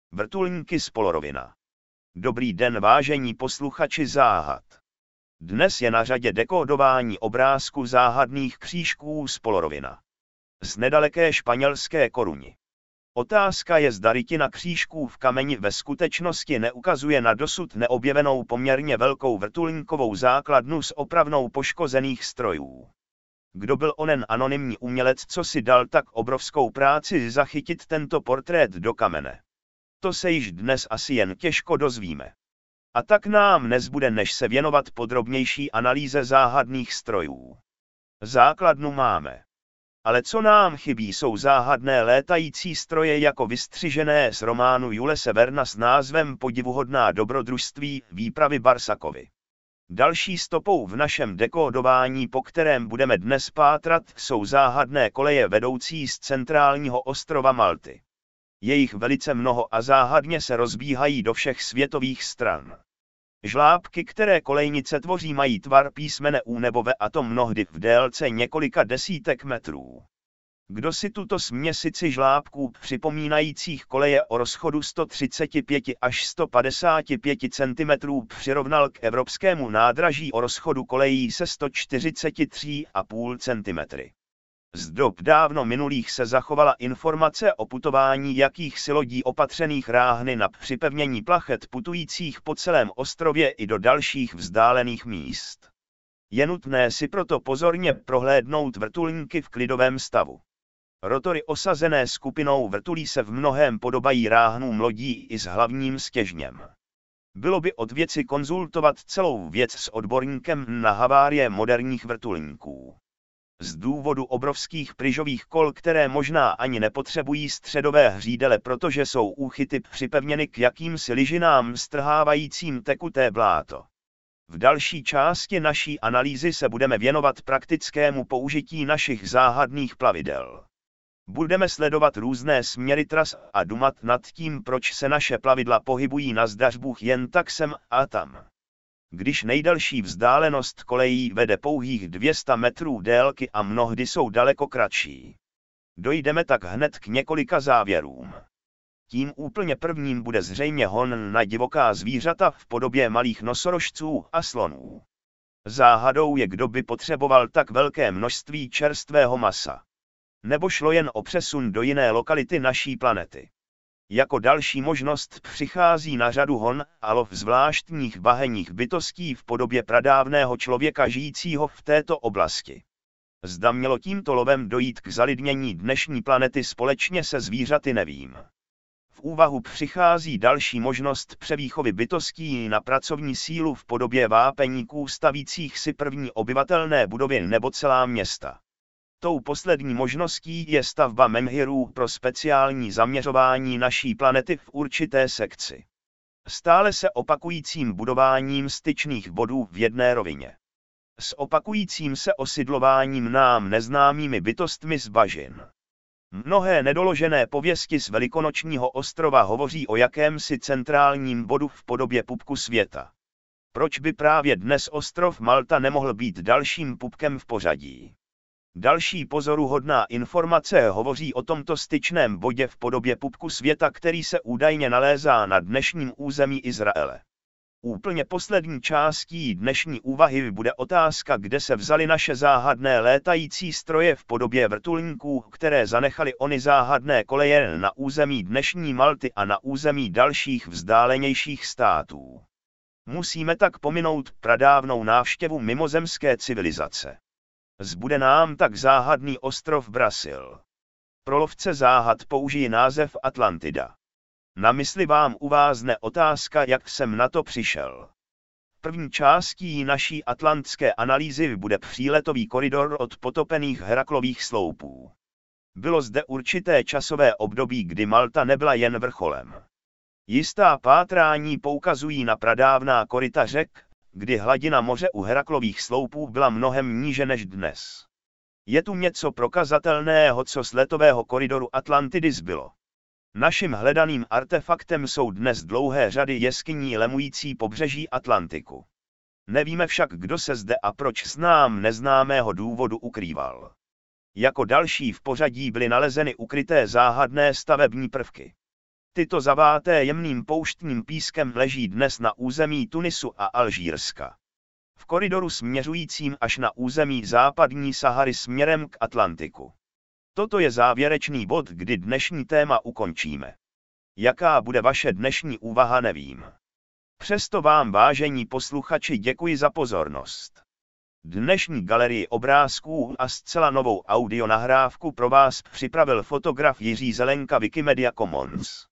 Vrtulníky z polorovina. Dobrý den, vážení posluchači záhad. Dnes je na řadě dekódování obrázku záhadných křížků z polorovina. Z nedaleké španělské Koruny. Otázka je, zda rytina křížků v kameni ve skutečnosti neukazuje na dosud neobjevenou poměrně velkou vrtulníkovou základnu s opravnou poškozených strojů. Kdo byl onen anonymní umělec, co si dal tak obrovskou práci zachytit tento portrét do kamene? To se již dnes asi jen těžko dozvíme. A tak nám nezbude než se věnovat podrobnější analýze záhadných strojů. Základnu máme. Ale co nám chybí, jsou záhadné létající stroje jako vystřižené z románu Julese Verna s názvem Podivuhodná dobrodružství výpravy Barsakovy. Další stopou v našem dekódování, po kterém budeme dnes pátrat, jsou záhadné koleje vedoucí z centrálního ostrova Malty. Je jich velice mnoho a záhadně se rozbíhají do všech světových stran. Žlábky, které kolejnice tvoří, mají tvar písmene U nebo V, a to mnohdy v délce několika desítek metrů. Kdo si tuto směsici žlábků připomínajících koleje o rozchodu 135 až 155 cm přirovnal k evropskému nádraží o rozchodu kolejí se 143,5 cm. Z dob dávno minulých se zachovala informace o putování jakýchsi lodí opatřených ráhny na připevnění plachet putujících po celém ostrově i do dalších vzdálených míst. Je nutné si proto pozorně prohlédnout vrtulníky v klidovém stavu. Rotory osazené skupinou vrtulí se v mnohém podobají ráhnům lodí i s hlavním stěžněm. Bylo by od věci konzultovat celou věc s odborníkem na havárie moderních vrtulníků. Z důvodu obrovských pryžových kol, které možná ani nepotřebují středové hřídele, protože jsou úchyty připevněny k jakýmsi lyžinám strhávajícím tekuté bláto. V další části naší analýzy se budeme věnovat praktickému použití našich záhadných plavidel. Budeme sledovat různé směry tras a dumat nad tím, proč se naše plavidla pohybují na zdařbůh jen tak sem a tam. Když nejdelší vzdálenost kolejí vede pouhých 200 metrů délky a mnohdy jsou daleko kratší. Dojdeme tak hned k několika závěrům. Tím úplně prvním bude zřejmě hon na divoká zvířata v podobě malých nosorožců a slonů. Záhadou je, kdo by potřeboval tak velké množství čerstvého masa. Nebo šlo jen o přesun do jiné lokality naší planety. Jako další možnost přichází na řadu hon a lov zvláštních bahenních bytostí v podobě pradávného člověka žijícího v této oblasti. Zda mělo tímto lovem dojít k zalidnění dnešní planety společně se zvířaty, nevím. V úvahu přichází další možnost převýchovy bytostí na pracovní sílu v podobě vápeníků stavících si první obyvatelné budovy nebo celá města. Tou poslední možností je stavba menhirů pro speciální zaměřování naší planety v určité sekci. Stále se opakujícím budováním styčných bodů v jedné rovině. S opakujícím se osidlováním nám neznámými bytostmi z bažin. Mnohé nedoložené pověsti z Velikonočního ostrova hovoří o jakémsi centrálním bodu v podobě pupku světa. Proč by právě dnes ostrov Malta nemohl být dalším pupkem v pořadí? Další pozoruhodná informace hovoří o tomto styčném bodě v podobě pupku světa, který se údajně nalézá na dnešním území Izraele. Úplně poslední částí dnešní úvahy bude otázka, kde se vzaly naše záhadné létající stroje v podobě vrtulníků, které zanechaly ony záhadné koleje na území dnešní Malty a na území dalších vzdálenějších států. Musíme tak pominout pradávnou návštěvu mimozemské civilizace. Zbude nám tak záhadný ostrov Brasil. Pro lovce záhad použiji název Atlantida. Na mysli vám uvázne otázka, jak jsem na to přišel. První částí naší atlantské analýzy bude příletový koridor od potopených Heraklových sloupů. Bylo zde určité časové období, kdy Malta nebyla jen vrcholem. Jistá pátrání poukazují na pradávná koryta řek, kdy hladina moře u Heraklových sloupů byla mnohem níže než dnes. Je tu něco prokazatelného, co z letového koridoru Atlantidy zbylo. Naším hledaným artefaktem jsou dnes dlouhé řady jeskyní lemující pobřeží Atlantiku. Nevíme však, kdo se zde a proč z nám neznámého důvodu ukrýval. Jako další v pořadí byly nalezeny ukryté záhadné stavební prvky. Tyto zaváté jemným pouštním pískem leží dnes na území Tunisu a Alžírska. V koridoru směřujícím až na území západní Sahary směrem k Atlantiku. Toto je závěrečný bod, kdy dnešní téma ukončíme. Jaká bude vaše dnešní úvaha, nevím. Přesto vám, vážení posluchači, děkuji za pozornost. Dnešní galerii obrázků a zcela novou audionahrávku pro vás připravil fotograf Jiří Zelenka, Wikimedia Commons.